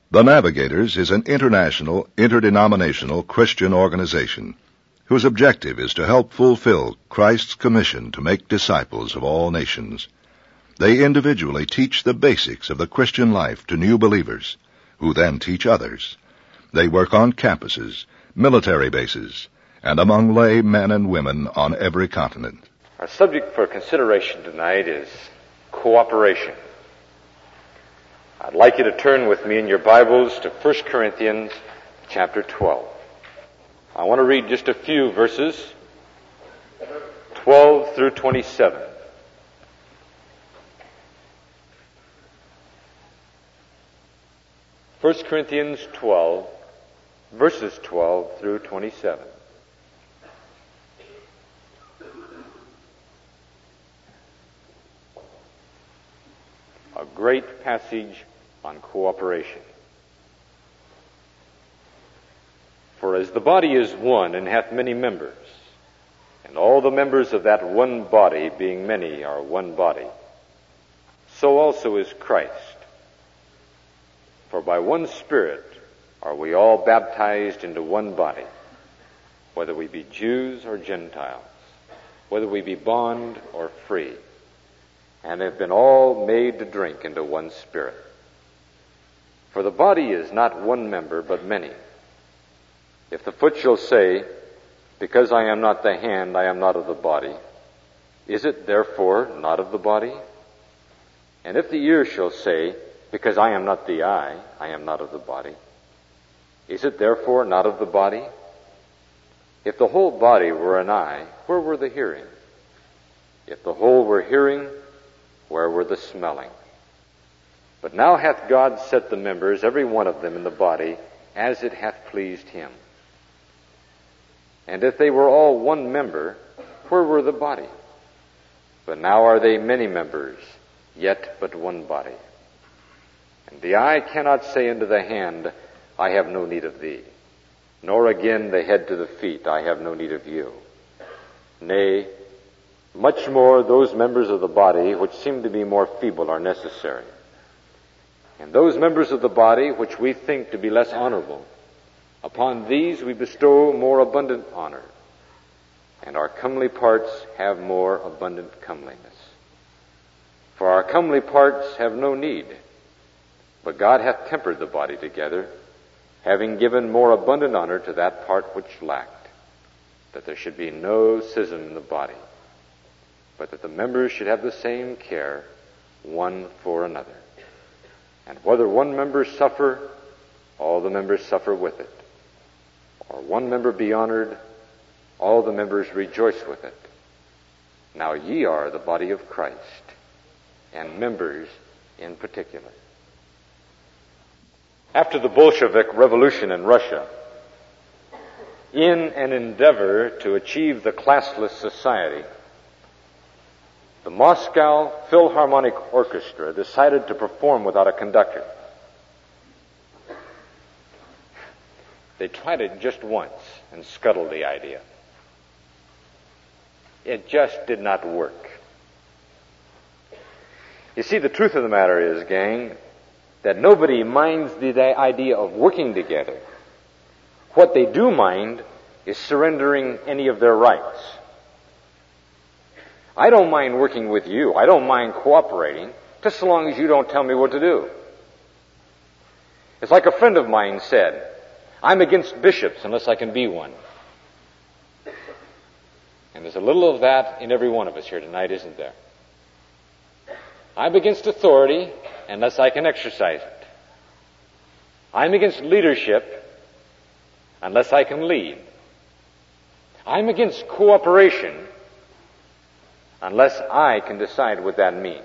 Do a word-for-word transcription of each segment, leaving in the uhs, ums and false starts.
The Navigators is an international, interdenominational Christian organization whose objective is to help fulfill Christ's commission to make disciples of all nations. They individually teach the basics of the Christian life to new believers, who then teach others. They work on campuses, military bases, and among lay men and women on every continent. Our subject for consideration tonight is cooperation. I'd like you to turn with me in your Bibles to First Corinthians chapter twelve. I want to read just a few verses, twelve through twenty-seven. First Corinthians twelve, verses twelve through twenty-seven. A great passage on cooperation. For as the body is one and hath many members, and all the members of that one body, being many, are one body, so also is Christ. For by one Spirit are we all baptized into one body, whether we be Jews or Gentiles, whether we be bond or free, and have been all made to drink into one Spirit. For the body is not one member, but many. If the foot shall say, because I am not the hand, I am not of the body, is it therefore not of the body? And if the ear shall say, because I am not the eye, I am not of the body, is it therefore not of the body? If the whole body were an eye, where were the hearing? If the whole were hearing, where were the smelling? But now hath God set the members, every one of them in the body, as it hath pleased him. And if they were all one member, where were the body? But now are they many members, yet but one body. And the eye cannot say unto the hand, I have no need of thee, nor again the head to the feet, I have no need of you. Nay, much more those members of the body which seem to be more feeble are necessary. And those members of the body which we think to be less honorable, upon these we bestow more abundant honor, and our comely parts have more abundant comeliness. For our comely parts have no need, but God hath tempered the body together, having given more abundant honor to that part which lacked, that there should be no schism in the body, but that the members should have the same care one for another. And whether one member suffer, all the members suffer with it. Or one member be honored, all the members rejoice with it. Now ye are the body of Christ, and members in particular. After the Bolshevik Revolution in Russia, in an endeavor to achieve the classless society, the Moscow Philharmonic Orchestra decided to perform without a conductor. They tried it just once and scuttled the idea. It just did not work. You see, the truth of the matter is, gang, that nobody minds the idea of working together. What they do mind is surrendering any of their rights. I don't mind working with you. I don't mind cooperating, just so long as you don't tell me what to do. It's like a friend of mine said, I'm against bishops unless I can be one. And there's a little of that in every one of us here tonight, isn't there? I'm against authority unless I can exercise it. I'm against leadership unless I can lead. I'm against cooperation unless I can decide what that means.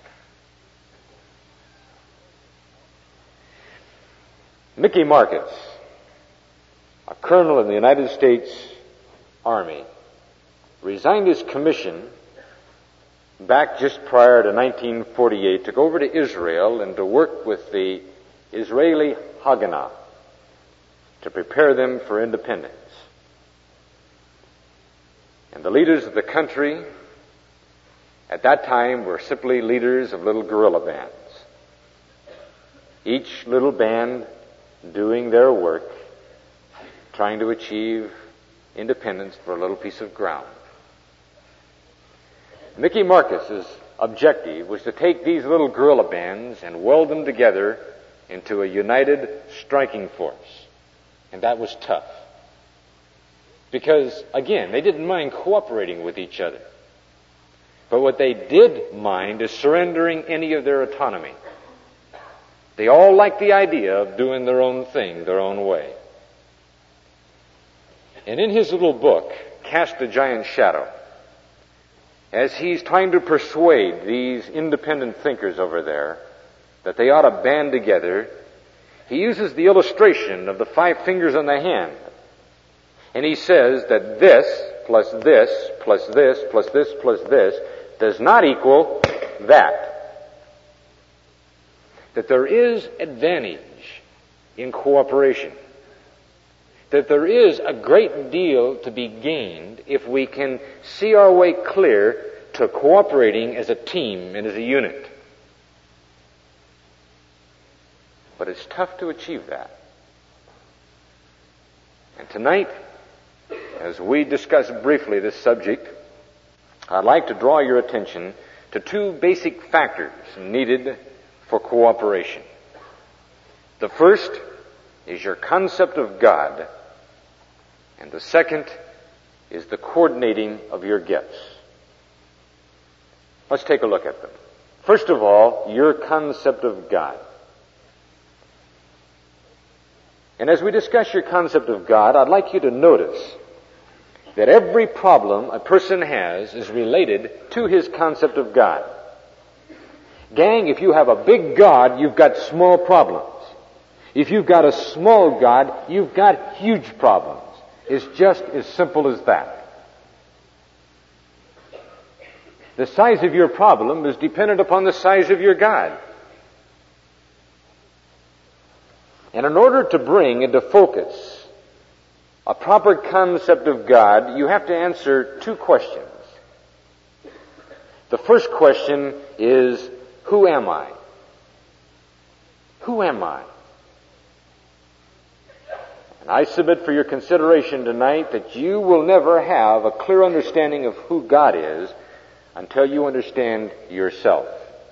Mickey Markets, a colonel in the United States Army, resigned his commission back just prior to nineteen forty-eight, to go over to Israel and to work with the Israeli Haganah to prepare them for independence. And the leaders of the country at that time were simply leaders of little guerrilla bands. each little band doing their work, trying to achieve independence for a little piece of ground. Mickey Marcus's objective was to take these little guerrilla bands and weld them together into a united striking force. And that was tough. Because, again, they didn't mind cooperating with each other. But what they did mind is surrendering any of their autonomy. They all liked the idea of doing their own thing, their own way. And in his little book, Cast a Giant Shadow, as he's trying to persuade these independent thinkers over there that they ought to band together, he uses the illustration of the five fingers on the hand. And he says that this, plus this, plus this, plus this, plus this, does not equal that. That there is advantage in cooperation. That there is a great deal to be gained if we can see our way clear to cooperating as a team and as a unit. But it's tough to achieve that. And tonight, as we discuss briefly this subject, I'd like to draw your attention to two basic factors needed for cooperation. The first is your concept of God, and the second is the coordinating of your gifts. Let's take a look at them. First of all, your concept of God. And as we discuss your concept of God, I'd like you to notice that every problem a person has is related to his concept of God. Gang, if you have a big God, you've got small problems. If you've got a small God, you've got huge problems. It's just as simple as that. The size of your problem is dependent upon the size of your God. And in order to bring into focus a proper concept of God, you have to answer two questions. The first question is, who am I? Who am I? And I submit for your consideration tonight that you will never have a clear understanding of who God is until you understand yourself.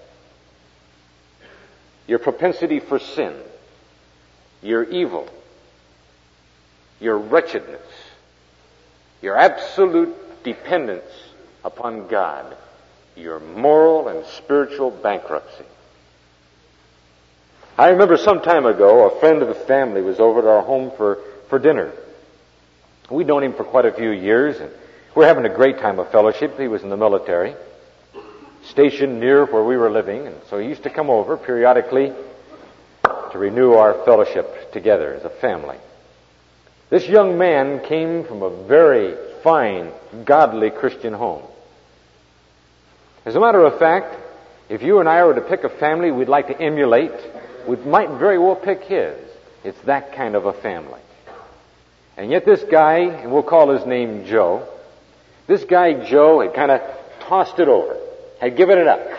Your propensity for sin, your evil, your wretchedness, your absolute dependence upon God, your moral and spiritual bankruptcy. I remember some time ago, a friend of the family was over at our home for, for dinner. We'd known him for quite a few years, and we were having a great time of fellowship. He was in the military, stationed near where we were living, and so he used to come over periodically to renew our fellowship together as a family. This young man came from a very fine, godly Christian home. As a matter of fact, if you and I were to pick a family we'd like to emulate, we might very well pick his. It's that kind of a family. And yet this guy, and we'll call his name Joe, this guy Joe had kind of tossed it over, had given it up.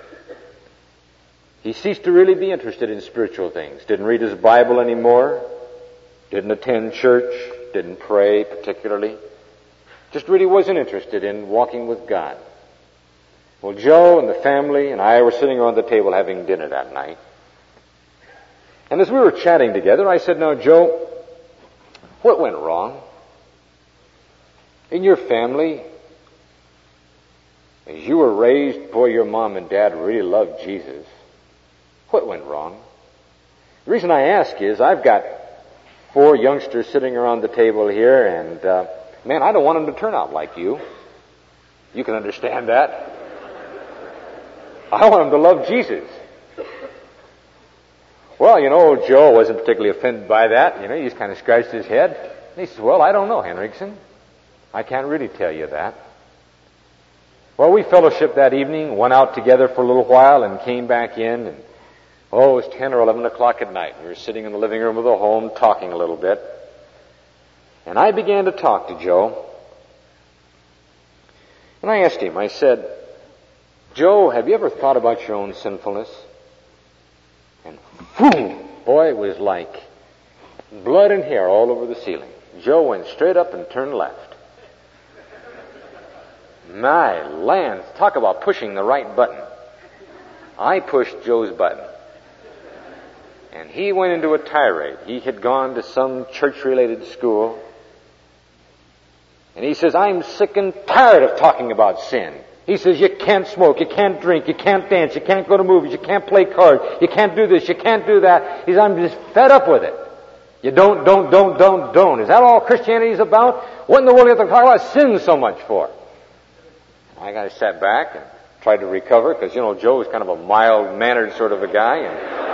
He ceased to really be interested in spiritual things, didn't read his Bible anymore, didn't attend church, didn't pray particularly, just really wasn't interested in walking with God. Well, Joe and the family and I were sitting around the table having dinner that night. And as we were chatting together, I said, "Now, Joe, what went wrong? In your family, as you were raised, boy, your mom and dad really loved Jesus. What went wrong?" The reason I ask is I've got four youngsters sitting around the table here, and, uh, man, I don't want them to turn out like you. You can understand that. I want them to love Jesus. Well, you know, Joe wasn't particularly offended by that. You know, he just kind of scratched his head. And he says, "Well, I don't know, Henriksen. I can't really tell you that." Well, we fellowshiped that evening, went out together for a little while, and came back in. And, oh, it was ten or eleven o'clock at night. We were sitting in the living room of the home, talking a little bit. And I began to talk to Joe. And I asked him, I said, "Joe, have you ever thought about your own sinfulness? And boom! Boy, it was like blood and hair all over the ceiling. Joe went straight up and turned left. My lands, talk about pushing the right button. I pushed Joe's button. And he went into a tirade. He had gone to some church-related school. And he says, I'm sick and tired of talking about sin. He says, you can't smoke, you can't drink, you can't dance, you can't go to movies, you can't play cards, you can't do this, you can't do that. He says, I'm just fed up with it. You don't, don't, don't, don't, don't. Is that all Christianity is about? What in the world do you have to talk about sin so much for? I got to sat back and tried to recover because, you know, Joe was kind of a mild-mannered sort of a guy. And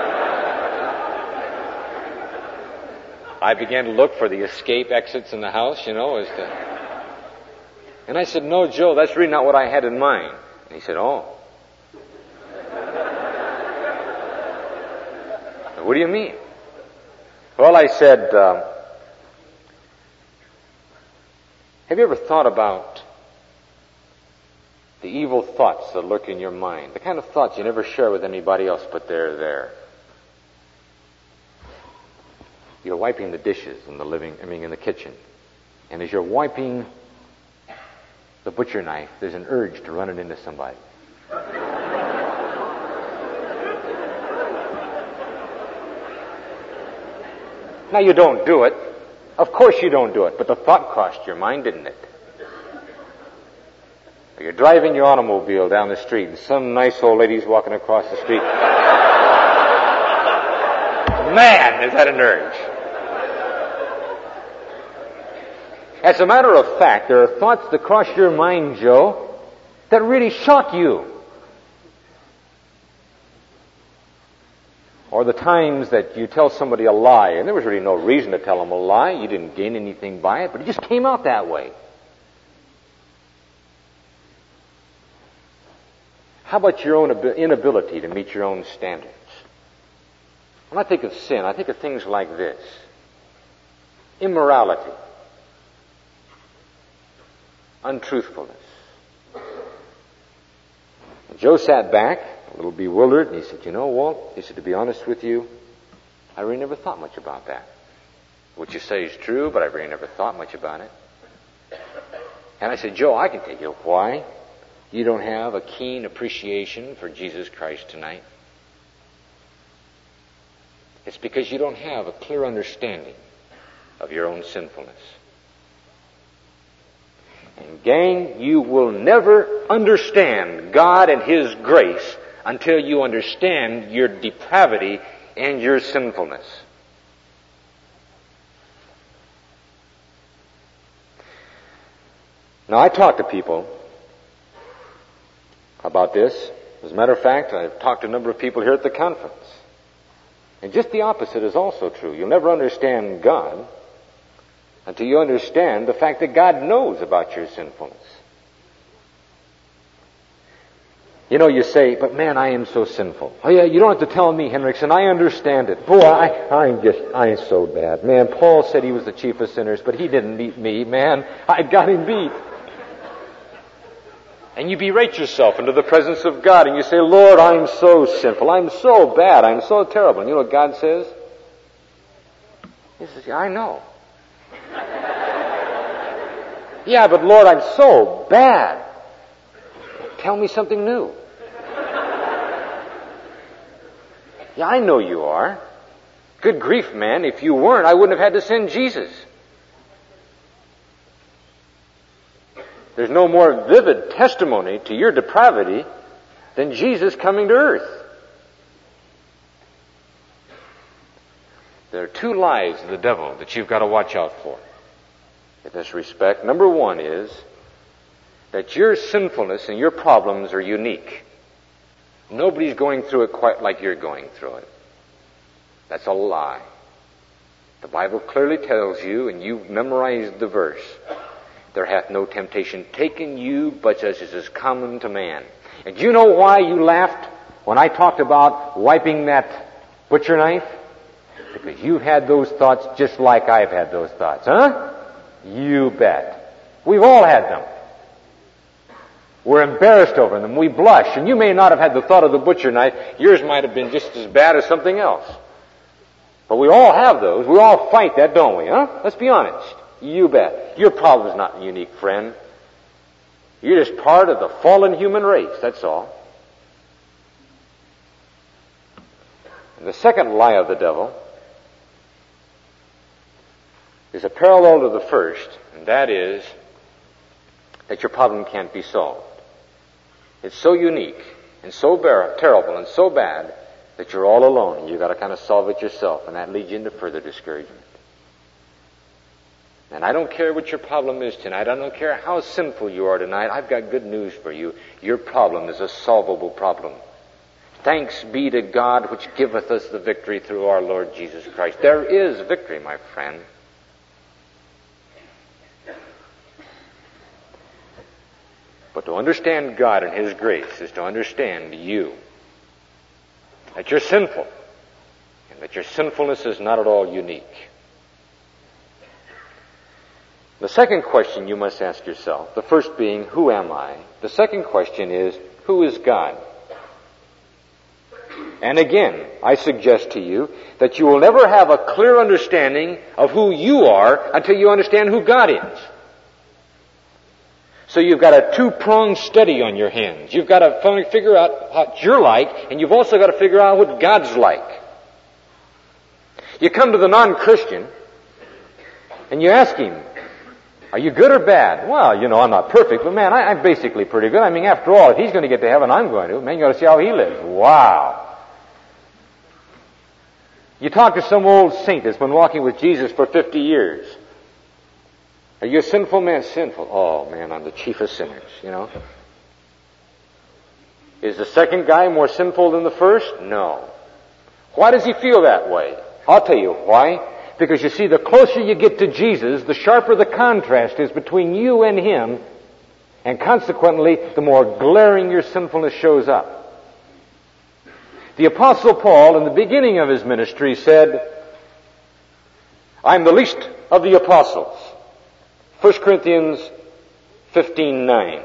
I began to look for the escape exits in the house, you know, as to... And I said, no, Joe, that's really not what I had in mind. And he said, oh. What do you mean? Well, I said, uh, have you ever thought about the evil thoughts that lurk in your mind? The kind of thoughts you never share with anybody else, but they're there. You're wiping the dishes in the living, I mean, in the kitchen. And as you're wiping the butcher knife, there's an urge to run it into somebody. Now, you don't do it. Of course you don't do it, but the thought crossed your mind, didn't it? You're driving your automobile down the street, and some nice old lady's walking across the street. Man, is that an urge. As a matter of fact, there are thoughts that cross your mind, Joe, that really shock you. Or the times that you tell somebody a lie, and there was really no reason to tell them a lie. You didn't gain anything by it, but it just came out that way. How about your own inability to meet your own standards? When I think of sin, I think of things like this. Immorality. Untruthfulness. And Joe sat back, a little bewildered, and he said, you know, Walt, he said, to be honest with you, I really never thought much about that. What you say is true, but I really never thought much about it. And I said, Joe, I can tell you why you don't have a keen appreciation for Jesus Christ tonight. It's because you don't have a clear understanding of your own sinfulness. And gang, you will never understand God and His grace until you understand your depravity and your sinfulness. Now, I talk to people about this. As a matter of fact, I've talked to a number of people here at the conference. And just the opposite is also true. You'll never understand God until you understand the fact that God knows about your sinfulness. You know, you say, but man, I am so sinful. Oh yeah, you don't have to tell me, Henriksen, I understand it. Boy, I, I'm just, I'm so bad. Man, Paul said he was the chief of sinners, but he didn't beat me, man. I got him beat. And you berate yourself into the presence of God, and you say, Lord, I'm so sinful. I'm so bad. I'm so terrible. And you know what God says? He says, yeah, I know. Yeah, but Lord, I'm so bad. Tell me something new. Yeah, I know you are. Good grief, man. If you weren't, I wouldn't have had to send Jesus. There's no more vivid testimony to your depravity than Jesus coming to earth. There are two lies of the devil that you've got to watch out for in this respect. Number one is that your sinfulness and your problems are unique. Nobody's going through it quite like you're going through it. That's a lie. The Bible clearly tells you, and you've memorized the verse, there hath no temptation taken you but as is common to man. And do you know why you laughed when I talked about wiping that butcher knife? Because you've had those thoughts just like I've had those thoughts, huh? You bet. We've all had them. We're embarrassed over them. We blush. And you may not have had the thought of the butcher knife. Yours might have been just as bad as something else. But we all have those. We all fight that, don't we, huh? Let's be honest. You bet. Your problem's not unique, friend. You're just part of the fallen human race, that's all. And the second lie of the devil is a parallel to the first, and that is that your problem can't be solved. It's so unique and so bar- terrible and so bad that you're all alone. You've got to kind of solve it yourself, and that leads you into further discouragement. And I don't care what your problem is tonight. I don't care how sinful you are tonight. I've got good news for you. Your problem is a solvable problem. Thanks be to God which giveth us the victory through our Lord Jesus Christ. There is victory, my friend. But to understand God and His grace is to understand you. That you're sinful. And that your sinfulness is not at all unique. The second question you must ask yourself, the first being, who am I? The second question is, who is God? And again, I suggest to you that you will never have a clear understanding of who you are until you understand who God is. So you've got a two-pronged study on your hands. You've got to figure out what you're like, and you've also got to figure out what God's like. You come to the non-Christian, and you ask him, are you good or bad? Well, you know, I'm not perfect, but man, I, I'm basically pretty good. I mean, after all, if he's going to get to heaven, I'm going to. Man, you got to see how he lives. Wow. You talk to some old saint that's been walking with Jesus for fifty years. Are you a sinful man? Sinful. Oh, man, I'm the chief of sinners, you know. Is the second guy more sinful than the first? No. Why does he feel that way? I'll tell you why. Because you see, the closer you get to Jesus, the sharper the contrast is between you and Him, and consequently, the more glaring your sinfulness shows up. The Apostle Paul, in the beginning of his ministry, said, I'm the least of the apostles. First Corinthians fifteen nine.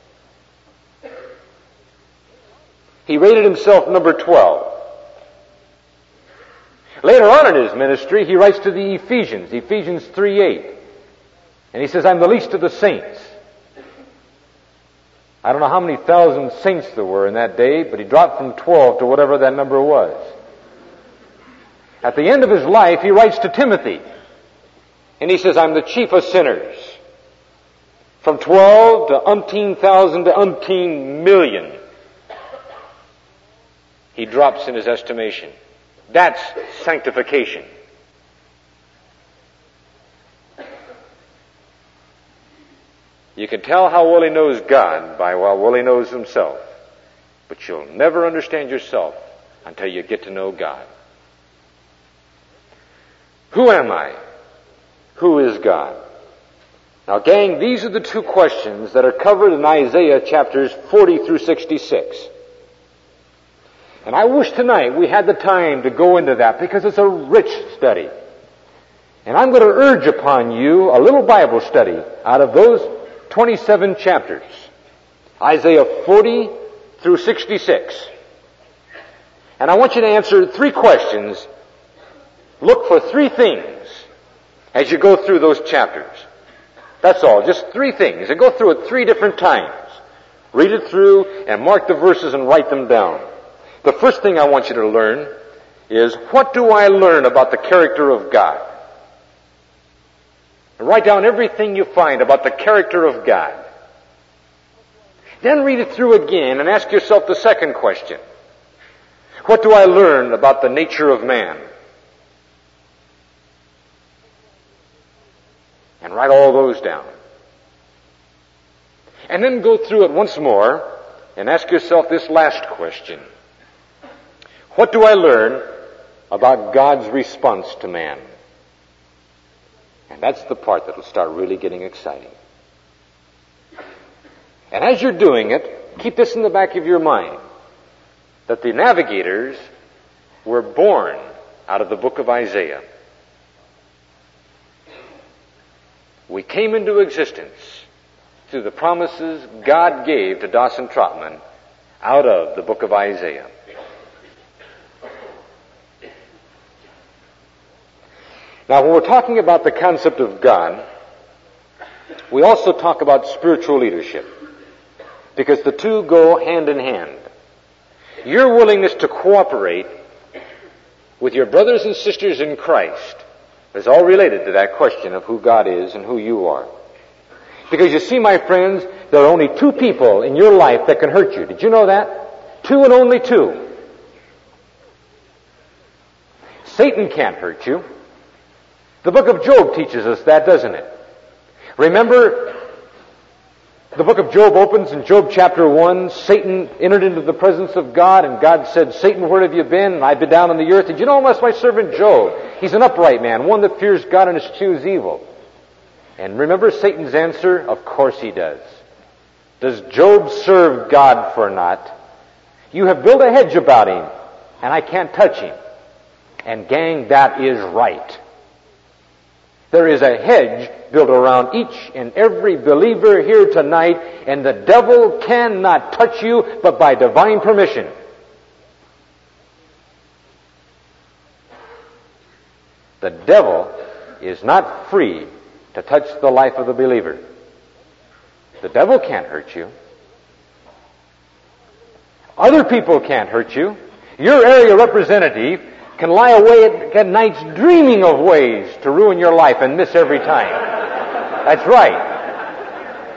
He rated himself number twelve. Later on in his ministry, he writes to the Ephesians, Ephesians three eight. And he says, I'm the least of the saints. I don't know how many thousand saints there were in that day, but he dropped from twelve to whatever that number was. At the end of his life, he writes to Timothy. And he says, I'm the chief of sinners. From twelve to umpteen thousand to umpteen million. He drops in his estimation. That's sanctification. You can tell how well he knows God by how well he knows himself. But you'll never understand yourself until you get to know God. Who am I? Who is God? Now, gang, these are the two questions that are covered in Isaiah chapters forty through sixty-six. And I wish tonight we had the time to go into that because it's a rich study. And I'm going to urge upon you a little Bible study out of those twenty-seven chapters. Isaiah forty through sixty-six. And I want you to answer three questions. Look for three things as you go through those chapters. That's all, just three things. And go through it three different times. Read it through and mark the verses and write them down. The first thing I want you to learn is, what do I learn about the character of God? And write down everything you find about the character of God. Then read it through again and ask yourself the second question. What do I learn about the nature of man? And write all those down. And then go through it once more and ask yourself this last question. What do I learn about God's response to man? And that's the part that will start really getting exciting. And as you're doing it, keep this in the back of your mind, that the navigators were born out of the book of Isaiah. We came into existence through the promises God gave to Dawson Trotman out of the book of Isaiah. Now, when we're talking about the concept of God, we also talk about spiritual leadership, because the two go hand in hand. Your willingness to cooperate with your brothers and sisters in Christ is all related to that question of who God is and who you are. Because you see, my friends, there are only two people in your life that can hurt you. Did you know that? Two and only two. Satan can't hurt you. The book of Job teaches us that, doesn't it? Remember, the book of Job opens in Job chapter one. Satan entered into the presence of God, and God said, Satan, where have you been? And I've been down on the earth. Did you know that's my servant Job? He's an upright man, one that fears God and eschews evil. And remember Satan's answer? Of course he does. Does Job serve God for naught? You have built a hedge about him, and I can't touch him. And gang, that is right. There is a hedge built around each and every believer here tonight, and the devil cannot touch you but by divine permission. The devil is not free to touch the life of the believer. The devil can't hurt you. Other people can't hurt you. Your area representative can lie awake at nights dreaming of ways to ruin your life and miss every time. That's right.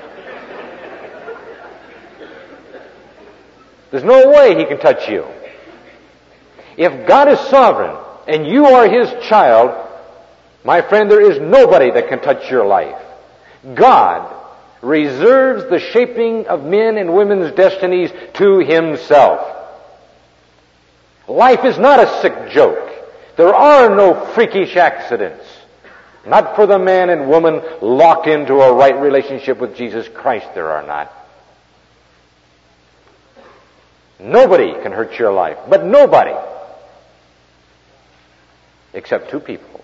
There's no way he can touch you. If God is sovereign and you are His child, my friend, there is nobody that can touch your life. God reserves the shaping of men and women's destinies to Himself. Life is not a sick joke. There are no freakish accidents. Not for the man and woman locked into a right relationship with Jesus Christ, there are not. Nobody can hurt your life, but nobody. Except two people.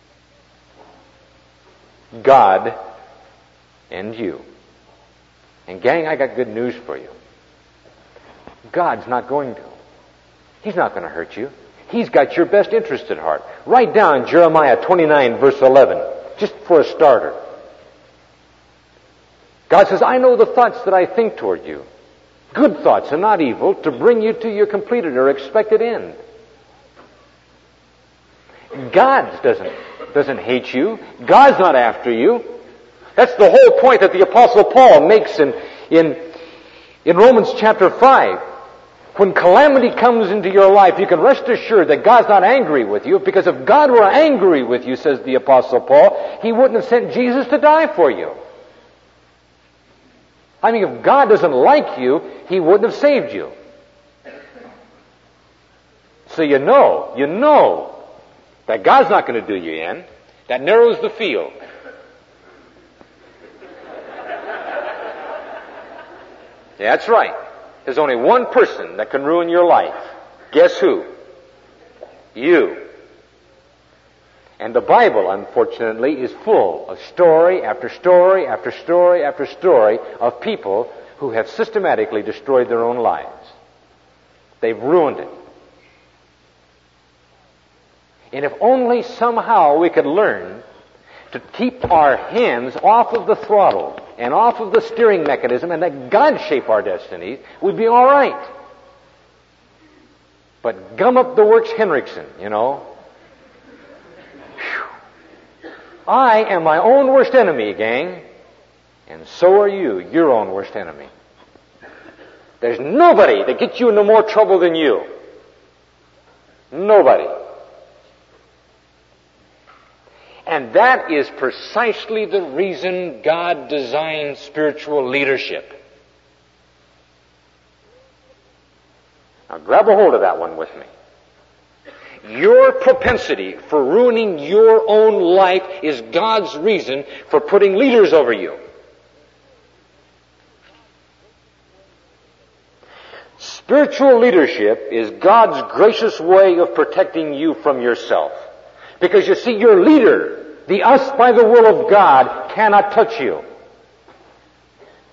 God and you. And gang, I got good news for you. God's not going to. He's not going to hurt you. He's got your best interest at heart. Write down Jeremiah twenty-nine, verse eleven, just for a starter. God says, I know the thoughts that I think toward you. Good thoughts and not evil, to bring you to your completed or expected end. God doesn't, doesn't hate you. God's not after you. That's the whole point that the Apostle Paul makes in, in, in Romans chapter five. When calamity comes into your life, you can rest assured that God's not angry with you, because if God were angry with you, says the Apostle Paul, He wouldn't have sent Jesus to die for you. I mean, if God doesn't like you, He wouldn't have saved you. So you know, you know that God's not going to do you in. That narrows the field. Yeah, that's right. There's only one person that can ruin your life. Guess who? You. And the Bible, unfortunately, is full of story after story after story after story of people who have systematically destroyed their own lives. They've ruined it. And if only somehow we could learn to keep our hands off of the throttle and off of the steering mechanism and let God shape our destinies, we'd be all right. But gum up the works Henriksen, you know. Whew. I am my own worst enemy, gang. And so are you, your own worst enemy. There's nobody that gets you into more trouble than you. Nobody. And that is precisely the reason God designed spiritual leadership. Now grab a hold of that one with me. Your propensity for ruining your own life is God's reason for putting leaders over you. Spiritual leadership is God's gracious way of protecting you from yourself. Because you see, your leader, the us by the will of God, cannot touch you.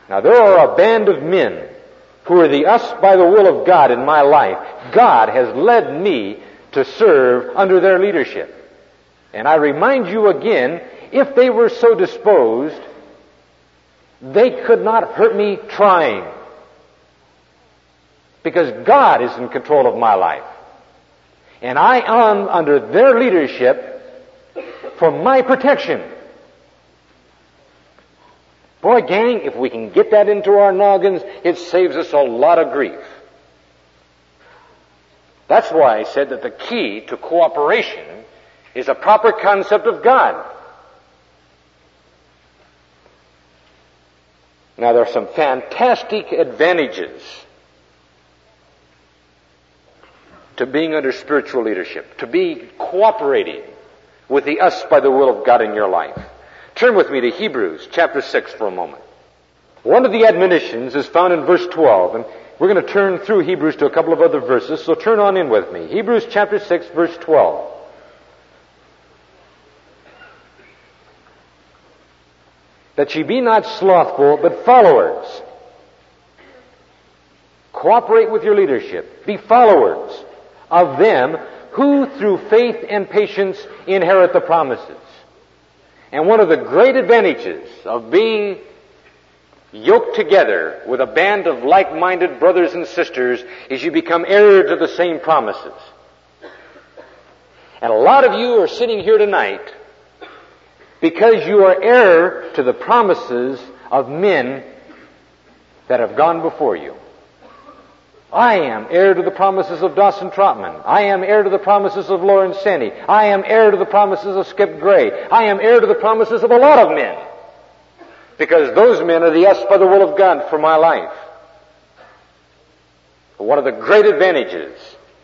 Now, there are a band of men who are the us by the will of God in my life. God has led me to serve under their leadership. And I remind you again, if they were so disposed, they could not hurt me trying. Because God is in control of my life. And I am under their leadership for my protection. Boy, gang, if we can get that into our noggins, it saves us a lot of grief. That's why I said that the key to cooperation is a proper concept of God. Now, there are some fantastic advantages to being under spiritual leadership, to be cooperating with the us by the will of God in your life. Turn with me to Hebrews chapter six for a moment. One of the admonitions is found in verse twelve, and we're going to turn through Hebrews to a couple of other verses, so turn on in with me. Hebrews chapter six, verse twelve. That ye be not slothful, but followers. Cooperate with your leadership. Be followers of them who through faith and patience inherit the promises. And one of the great advantages of being yoked together with a band of like-minded brothers and sisters is you become heirs of the same promises. And a lot of you are sitting here tonight because you are heir to the promises of men that have gone before you. I am heir to the promises of Dawson Trotman. I am heir to the promises of Lawrence Senney. I am heir to the promises of Skip Gray. I am heir to the promises of a lot of men. Because those men are the us by the will of God for my life. But one of the great advantages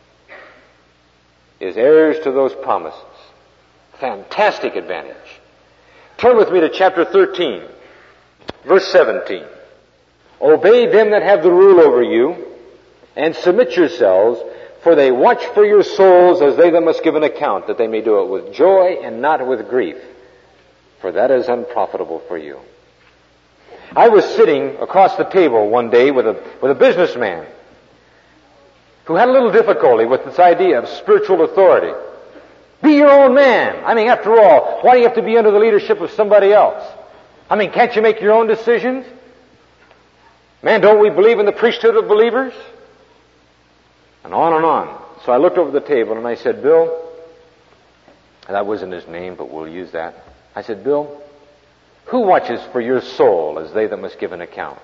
is heirs to those promises. Fantastic advantage. Turn with me to chapter thirteen, verse seventeen. Obey them that have the rule over you, and submit yourselves, for they watch for your souls as they that must give an account, that they may do it with joy and not with grief, for that is unprofitable for you. I was sitting across the table one day with a, with a businessman who had a little difficulty with this idea of spiritual authority. Be your own man. I mean, after all, why do you have to be under the leadership of somebody else? I mean, can't you make your own decisions? Man, don't we believe in the priesthood of believers? And on and on. So I looked over the table and I said, Bill, and that wasn't his name, but we'll use that. I said, Bill, who watches for your soul as they that must give an account?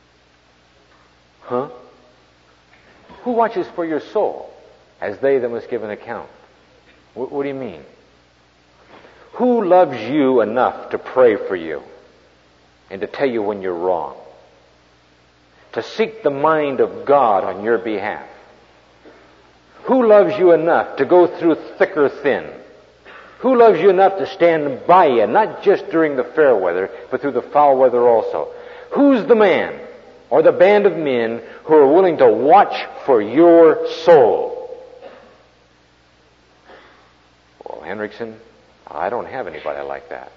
Huh? Who watches for your soul as they that must give an account? What, what do you mean? Who loves you enough to pray for you and to tell you when you're wrong? To seek the mind of God on your behalf? Who loves you enough to go through thick or thin? Who loves you enough to stand by you, not just during the fair weather, but through the foul weather also? Who's the man or the band of men who are willing to watch for your soul? Well, Hendrickson, I don't have anybody like that.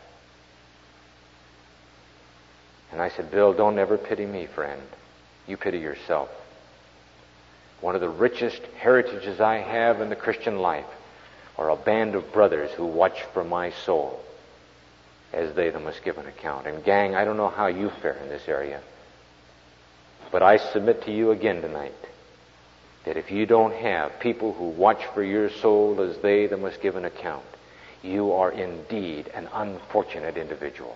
And I said, Bill, don't ever pity me, friend. You pity yourself. One of the richest heritages I have in the Christian life are a band of brothers who watch for my soul as they that must give an account. And gang, I don't know how you fare in this area, but I submit to you again tonight that if you don't have people who watch for your soul as they that must give an account, you are indeed an unfortunate individual.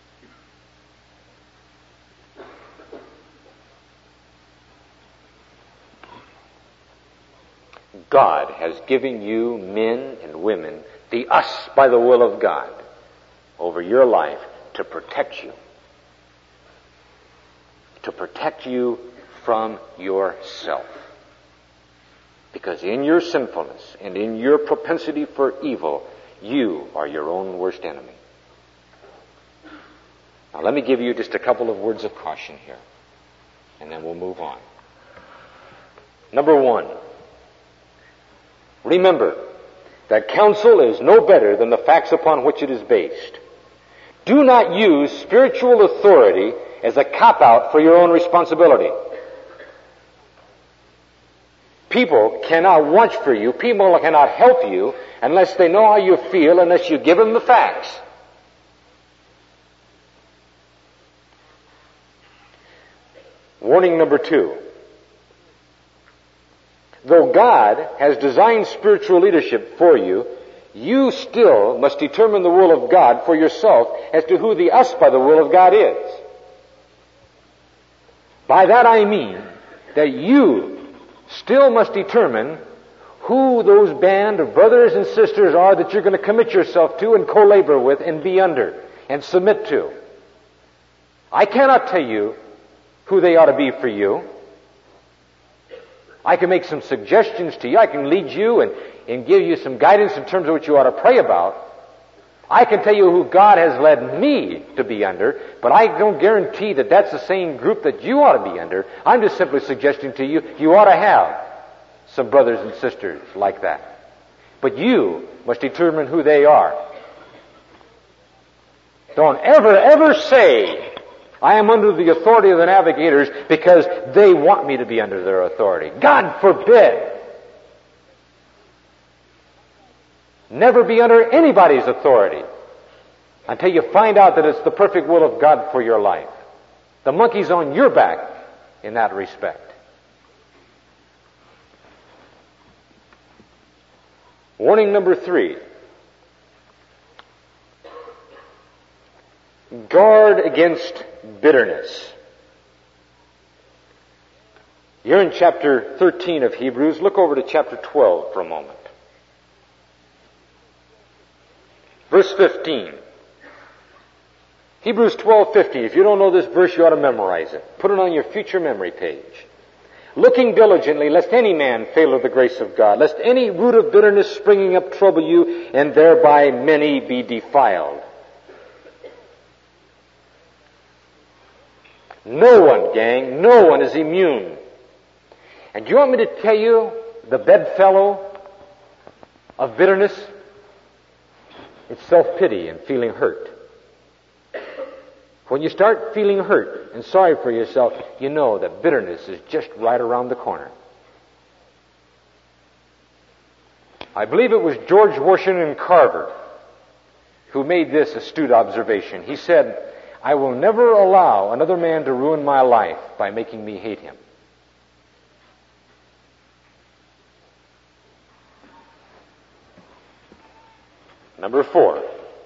God has given you men and women, the us by the will of God, over your life to protect you. To protect you from yourself. Because in your sinfulness and in your propensity for evil, you are your own worst enemy. Now let me give you just a couple of words of caution here, and then we'll move on. Number one, remember that counsel is no better than the facts upon which it is based. Do not use spiritual authority as a cop-out for your own responsibility. People cannot watch for you. People cannot help you unless they know how you feel, unless you give them the facts. Warning number two. Though God has designed spiritual leadership for you, you still must determine the will of God for yourself as to who the us by the will of God is. By that I mean that you still must determine who those band of brothers and sisters are that you're going to commit yourself to and co-labor with and be under and submit to. I cannot tell you who they ought to be for you. I can make some suggestions to you. I can lead you and, and give you some guidance in terms of what you ought to pray about. I can tell you who God has led me to be under, but I don't guarantee that that's the same group that you ought to be under. I'm just simply suggesting to you, you ought to have some brothers and sisters like that. But you must determine who they are. Don't ever, ever say, I am under the authority of the navigators because they want me to be under their authority. God forbid. Never be under anybody's authority until you find out that it's the perfect will of God for your life. The monkey's on your back in that respect. Warning number three. Guard against bitterness. You're in chapter thirteen of Hebrews. Look over to chapter twelve for a moment. Verse fifteen. Hebrews twelve fifty. If you don't know this verse, you ought to memorize it. Put it on your future memory page. Looking diligently, lest any man fail of the grace of God, lest any root of bitterness springing up trouble you, and thereby many be defiled. No one, gang, no one is immune. And do you want me to tell you the bedfellow of bitterness? It's self-pity and feeling hurt. When you start feeling hurt and sorry for yourself, you know that bitterness is just right around the corner. I believe it was George Washington Carver who made this astute observation. He said, I will never allow another man to ruin my life by making me hate him. Number four.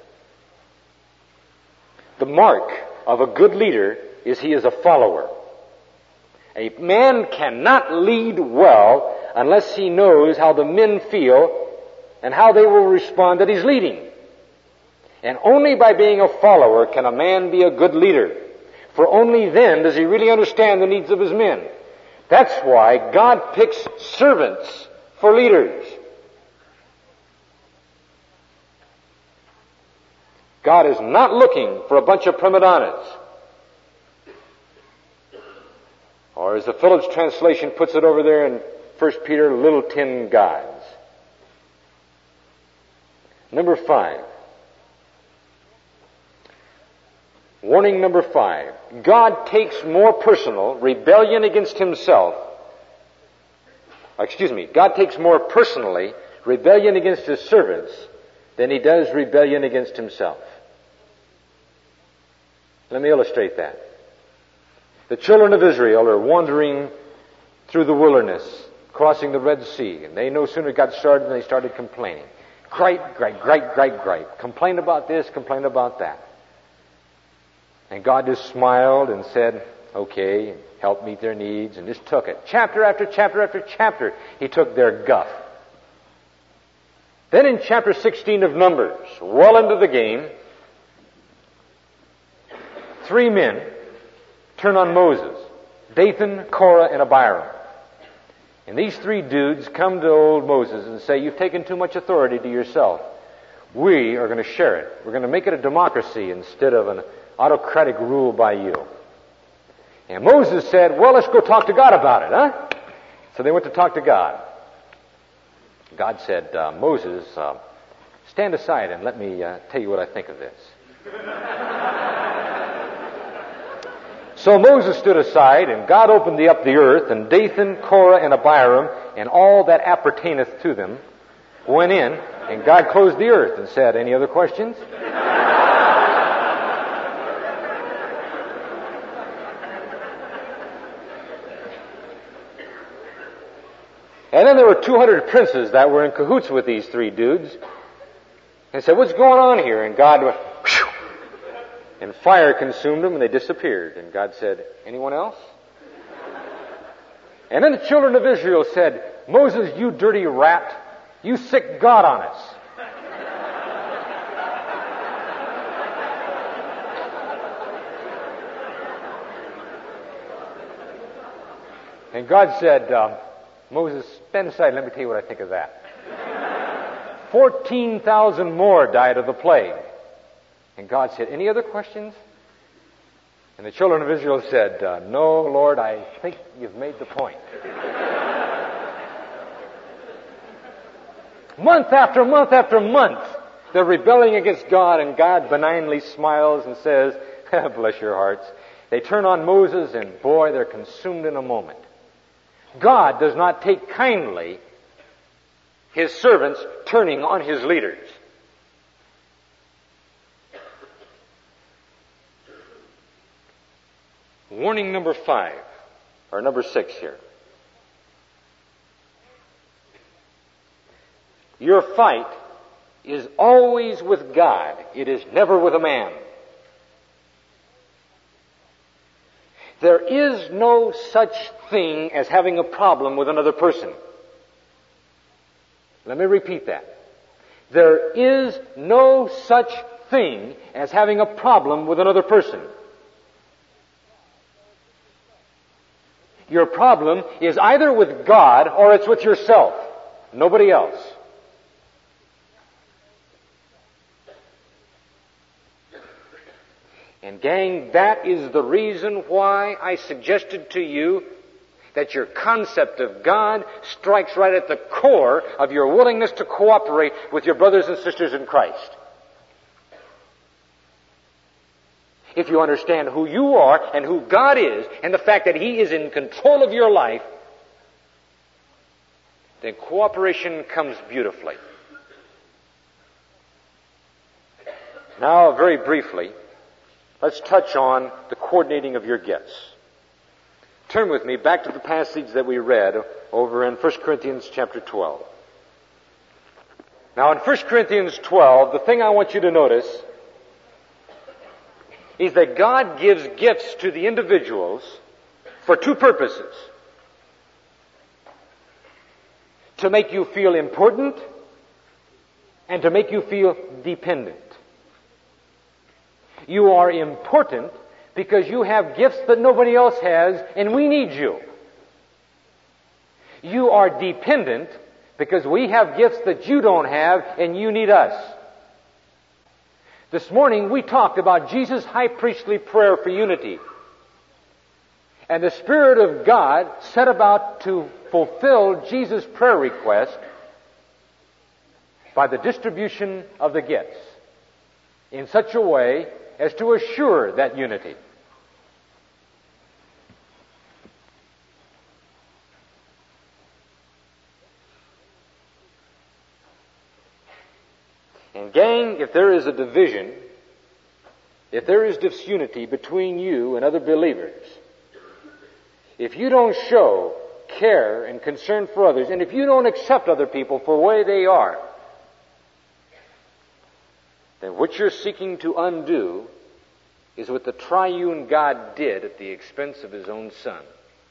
The mark of a good leader is he is a follower. A man cannot lead well unless he knows how the men feel and how they will respond that he's leading. And only by being a follower can a man be a good leader. For only then does he really understand the needs of his men. That's why God picks servants for leaders. God is not looking for a bunch of prima donnas. Or as the Phillips translation puts it over there in First Peter, little tin gods. Number five. Warning number five. God takes more personal rebellion against himself. Excuse me. God takes more personally rebellion against his servants than he does rebellion against himself. Let me illustrate that. The children of Israel are wandering through the wilderness, crossing the Red Sea, and they no sooner got started than they started complaining. Gripe, gripe, gripe, gripe, gripe. Complain about this, complain about that. And God just smiled and said, okay, help meet their needs, and just took it. Chapter after chapter after chapter, he took their guff. Then in chapter sixteen of Numbers, well into the game, three men turn on Moses, Dathan, Korah, and Abiram. And these three dudes come to old Moses and say, you've taken too much authority to yourself. We are going to share it. We're going to make it a democracy instead of an autocratic rule by you. And Moses said, well, let's go talk to God about it, huh? So they went to talk to God. God said, uh, Moses, uh, stand aside and let me uh, tell you what I think of this. So Moses stood aside, and God opened the, up the earth, and Dathan, Korah, and Abiram, and all that appertaineth to them, went in, and God closed the earth and said, any other questions? And then there were two hundred princes that were in cahoots with these three dudes. And said, what's going on here? And God went, whew, and fire consumed them and they disappeared. And God said, anyone else? And then the children of Israel said, Moses, you dirty rat, you sick God on us. And God said, um, Moses, stand aside, let me tell you what I think of that. Fourteen thousand more died of the plague. And God said, any other questions? And the children of Israel said, uh, no, Lord, I think you've made the point. Month after month after month, they're rebelling against God, and God benignly smiles and says, bless your hearts. They turn on Moses, and boy, they're consumed in a moment. God does not take kindly His servants turning on His leaders. Warning number five, or number six here. Your fight is always with God. It is never with a man. There is no such thing as having a problem with another person. Let me repeat that. There is no such thing as having a problem with another person. Your problem is either with God or it's with yourself. Nobody else. And gang, that is the reason why I suggested to you that your concept of God strikes right at the core of your willingness to cooperate with your brothers and sisters in Christ. If you understand who you are and who God is and the fact that He is in control of your life, then cooperation comes beautifully. Now, very briefly, let's touch on the coordinating of your gifts. Turn with me back to the passage that we read over in First Corinthians chapter twelve. Now in First Corinthians twelve, the thing I want you to notice is that God gives gifts to the individuals for two purposes. To make you feel important and to make you feel dependent. You are important because you have gifts that nobody else has, and we need you. You are dependent because we have gifts that you don't have, and you need us. This morning we talked about Jesus' high priestly prayer for unity. And the Spirit of God set about to fulfill Jesus' prayer request by the distribution of the gifts in such a way as to assure that unity. And gang, if there is a division, if there is disunity between you and other believers, if you don't show care and concern for others, and if you don't accept other people for the way they are, then what you're seeking to undo is what the triune God did at the expense of His own Son.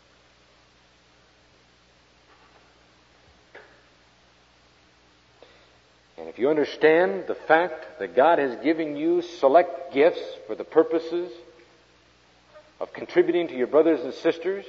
And if you understand the fact that God has given you select gifts for the purposes of contributing to your brothers and sisters,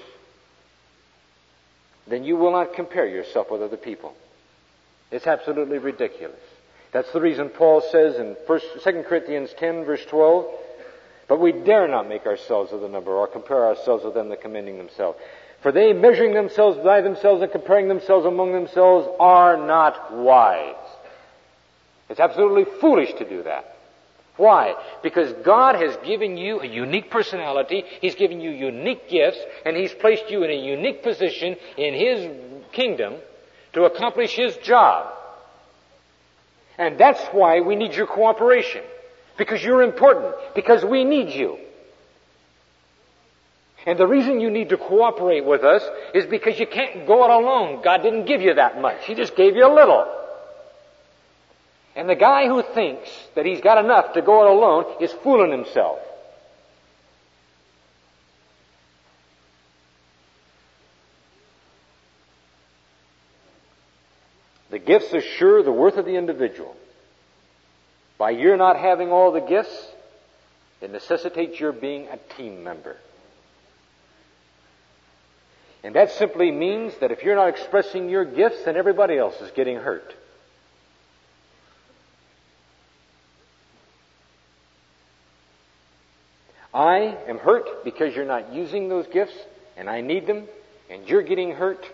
then you will not compare yourself with other people. It's absolutely ridiculous. That's the reason Paul says in Second Corinthians ten, verse twelve, but we dare not make ourselves of the number or compare ourselves with them that commending themselves. For they, measuring themselves by themselves and comparing themselves among themselves, are not wise. It's absolutely foolish to do that. Why? Because God has given you a unique personality, He's given you unique gifts, and He's placed you in a unique position in His kingdom to accomplish His job. And that's why we need your cooperation. Because you're important. Because we need you. And the reason you need to cooperate with us is because you can't go it alone. God didn't give you that much. He just gave you a little. And the guy who thinks that he's got enough to go it alone is fooling himself. The gifts assure the worth of the individual. By your not having all the gifts, it necessitates your being a team member. And that simply means that if you're not expressing your gifts, then everybody else is getting hurt. I am hurt because you're not using those gifts, and I need them, and you're getting hurt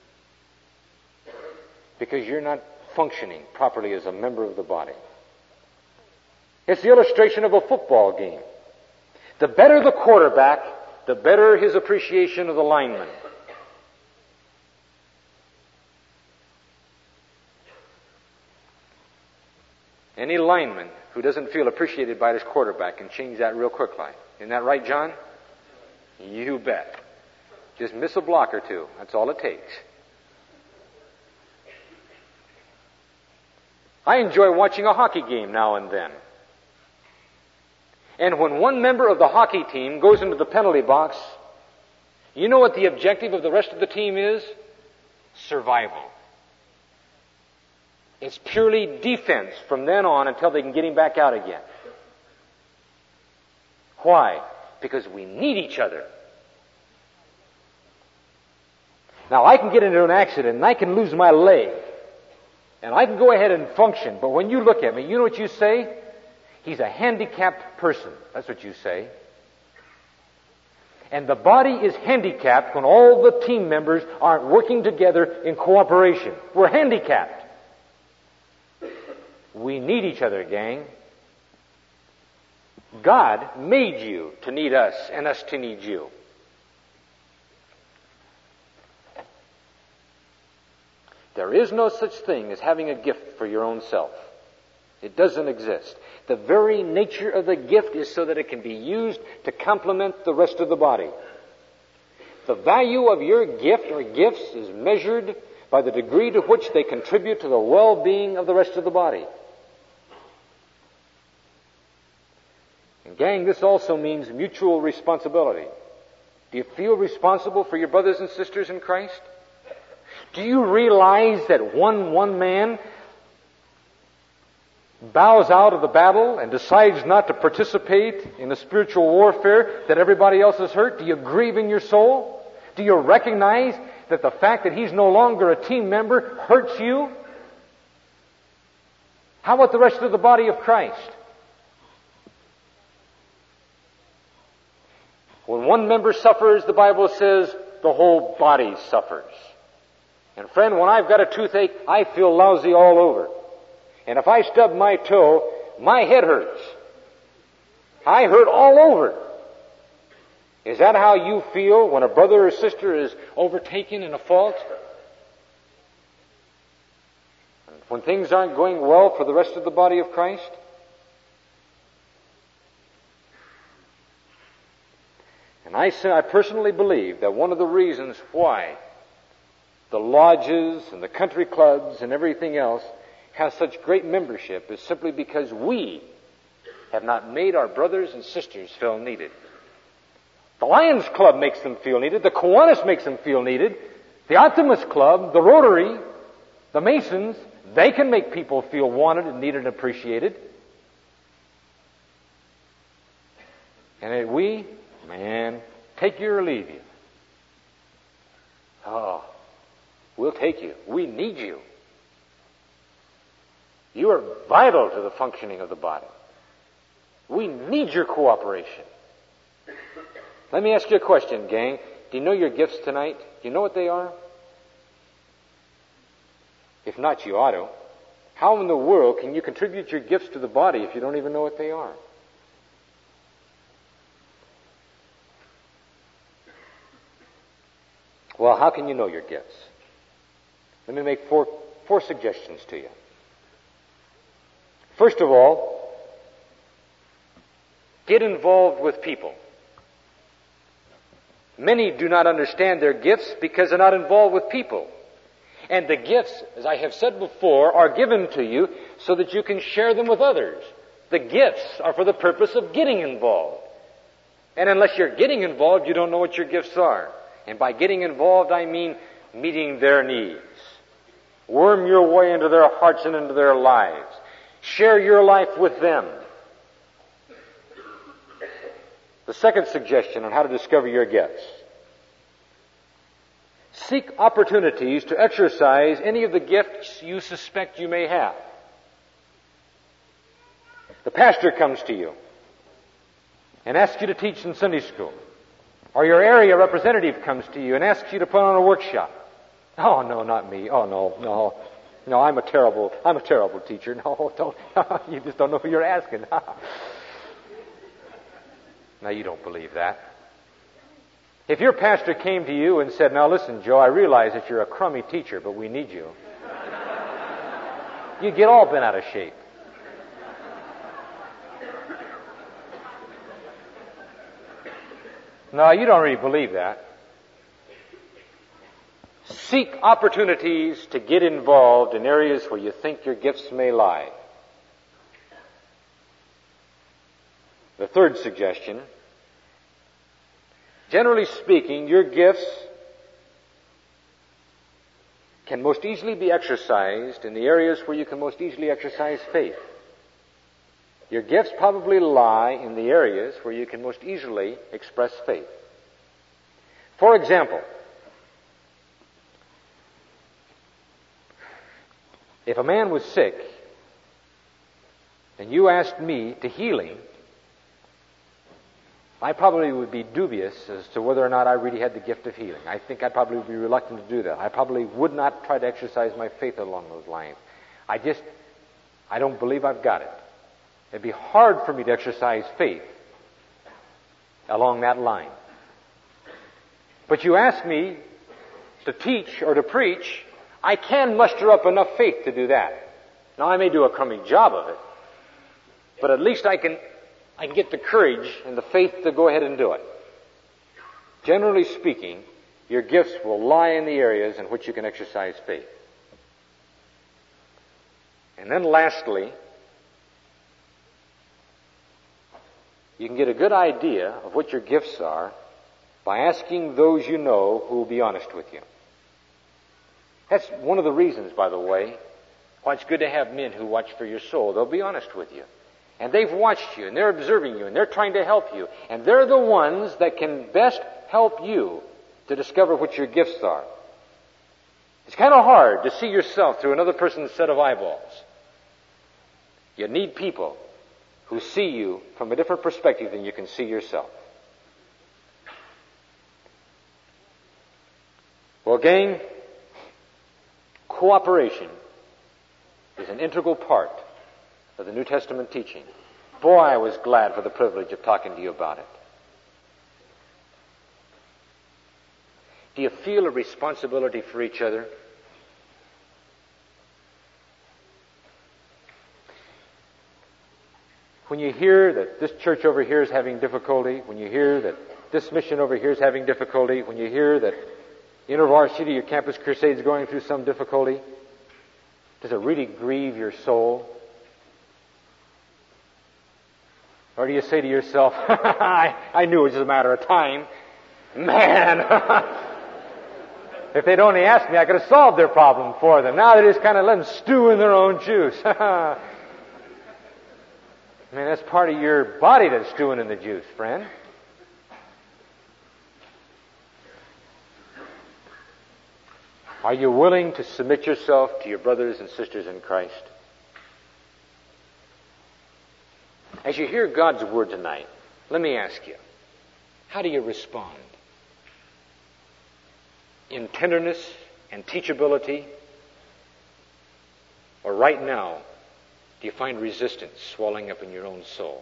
because you're not functioning properly as a member of the body. It's the illustration of a football game. The better the quarterback, the better his appreciation of the lineman. Any lineman who doesn't feel appreciated by his quarterback can change that real quickly. Isn't that right, John? You bet. Just miss a block or two. That's all it takes. I enjoy watching a hockey game now and then. And when one member of the hockey team goes into the penalty box, you know what the objective of the rest of the team is? Survival. It's purely defense from then on until they can get him back out again. Why? Because we need each other. Now, I can get into an accident and I can lose my leg. And I can go ahead and function. But when you look at me, you know what you say? He's a handicapped person. That's what you say. And the body is handicapped when all the team members aren't working together in cooperation. We're handicapped. We need each other, gang. God made you to need us and us to need you. There is no such thing as having a gift for your own self. It doesn't exist. The very nature of the gift is so that it can be used to complement the rest of the body. The value of your gift or gifts is measured by the degree to which they contribute to the well-being of the rest of the body. And gang, this also means mutual responsibility. Do you feel responsible for your brothers and sisters in Christ? Do you realize that one one man bows out of the battle and decides not to participate in the spiritual warfare that everybody else is hurt? Do you grieve in your soul? Do you recognize that the fact that he's no longer a team member hurts you? How about the rest of the body of Christ? When one member suffers, the Bible says the whole body suffers. And friend, when I've got a toothache, I feel lousy all over. And if I stub my toe, my head hurts. I hurt all over. Is that how you feel when a brother or sister is overtaken in a fault? When things aren't going well for the rest of the body of Christ? And I say, I personally believe that one of the reasons why the lodges and the country clubs and everything else has such great membership is simply because we have not made our brothers and sisters feel needed. The Lions Club makes them feel needed. The Kiwanis makes them feel needed. The Optimus Club, the Rotary, the Masons, they can make people feel wanted and needed and appreciated. And we, man, take you or leave you. Oh, we'll take you. We need you. You are vital to the functioning of the body. We need your cooperation. Let me ask you a question, gang. Do you know your gifts tonight? Do you know what they are? If not, you ought to. How in the world can you contribute your gifts to the body if you don't even know what they are? Well, how can you know your gifts? Let me make four, four suggestions to you. First of all, get involved with people. Many do not understand their gifts because they're not involved with people. And the gifts, as I have said before, are given to you so that you can share them with others. The gifts are for the purpose of getting involved. And unless you're getting involved, you don't know what your gifts are. And by getting involved, I mean meeting their needs. Worm your way into their hearts and into their lives. Share your life with them. The second suggestion on how to discover your gifts. Seek opportunities to exercise any of the gifts you suspect you may have. The pastor comes to you and asks you to teach in Sunday school. Or your area representative comes to you and asks you to put on a workshop. Oh, no, not me. Oh, no, no. No, I'm a terrible, I'm a terrible teacher. No, don't. You just don't know who you're asking. Now, you don't believe that. If your pastor came to you and said, now listen, Joe, I realize that you're a crummy teacher, but we need you, you'd get all bent out of shape. No, you don't really believe that. Seek opportunities to get involved in areas where you think your gifts may lie. The third suggestion, generally speaking, your gifts can most easily be exercised in the areas where you can most easily exercise faith. Your gifts probably lie in the areas where you can most easily express faith. For example, if a man was sick and you asked me to heal him, I probably would be dubious as to whether or not I really had the gift of healing. I think I'd probably be reluctant to do that. I probably would not try to exercise my faith along those lines. I just, I don't believe I've got it. It'd be hard for me to exercise faith along that line. But you ask me to teach or to preach, I can muster up enough faith to do that. Now, I may do a crummy job of it, but at least I can I can get the courage and the faith to go ahead and do it. Generally speaking, your gifts will lie in the areas in which you can exercise faith. And then lastly, you can get a good idea of what your gifts are by asking those you know who will be honest with you. That's one of the reasons, by the way, why it's good to have men who watch for your soul. They'll be honest with you. And they've watched you, and they're observing you, and they're trying to help you. And they're the ones that can best help you to discover what your gifts are. It's kind of hard to see yourself through another person's set of eyeballs. You need people who see you from a different perspective than you can see yourself. Well, gang, cooperation is an integral part of the New Testament teaching. Boy, I was glad for the privilege of talking to you about it. Do you feel a responsibility for each other? When you hear that this church over here is having difficulty, when you hear that this mission over here is having difficulty, when you hear that InterVarsity or Campus Crusade is going through some difficulty, does it really grieve your soul? Or do you say to yourself, I, I knew it was just a matter of time. Man, if they'd only asked me, I could have solved their problem for them. Now they just kind of let them stew in their own juice. I mean, that's part of your body that's stewing in the juice, friend. Are you willing to submit yourself to your brothers and sisters in Christ? As you hear God's Word tonight, let me ask you, how do you respond? In tenderness and teachability? Or right now, do you find resistance swelling up in your own soul?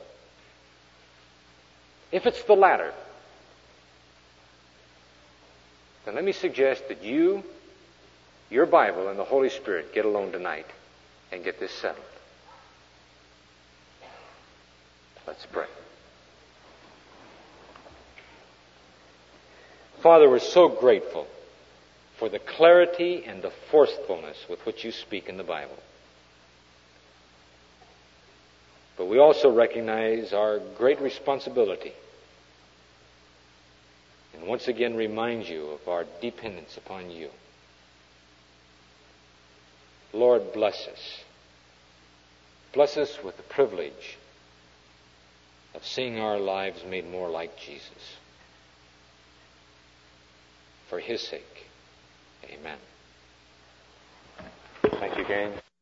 If it's the latter, then let me suggest that you, your Bible, and the Holy Spirit get alone tonight and get this settled. Let's pray. Father, we're so grateful for the clarity and the forcefulness with which you speak in the Bible. But we also recognize our great responsibility and once again remind you of our dependence upon you. Lord, bless us. Bless us with the privilege of seeing our lives made more like Jesus. For his sake, amen. Thank you, gang.